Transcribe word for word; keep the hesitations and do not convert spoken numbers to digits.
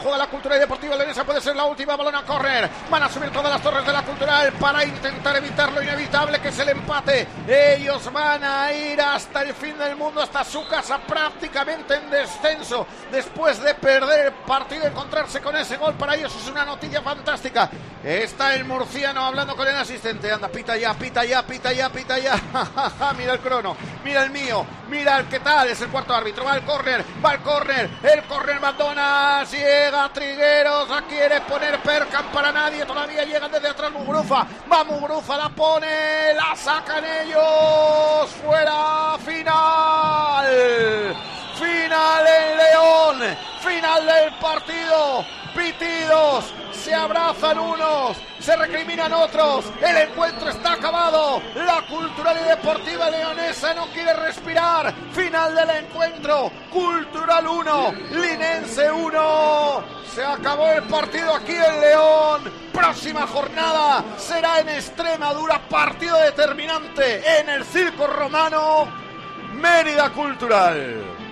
Juega la Cultural y Deportiva Leonesa, puede ser la última, balón a córner. Van a subir todas las torres de la Cultural para intentar evitar lo inevitable, que es el empate. Ellos van a ir hasta el fin del mundo, hasta su casa, prácticamente en descenso, después de perder el partido. Encontrarse con ese gol para ellos es una noticia fantástica. Está el murciano hablando con el asistente. Anda, pita ya, pita ya, pita ya, pita ya. Mira el crono, mira el mío, mira el qué tal. Es el cuarto árbitro, va al córner, va al córner. El córner abandona, llega Trigueros, la quiere poner Perkan para nadie. Todavía llegan desde atrás Muguruza. Va Muguruza, la pone, la sacan ellos. Fuera, final. Final en León. Final del partido. Pitidos, se abrazan unos, se recriminan otros, el encuentro está acabado, la Cultural y Deportiva Leonesa no quiere respirar. Final del encuentro, Cultural uno, Linense uno. Se acabó el partido aquí en León. Próxima jornada será en Extremadura, partido determinante en el Circo Romano. Mérida Cultural.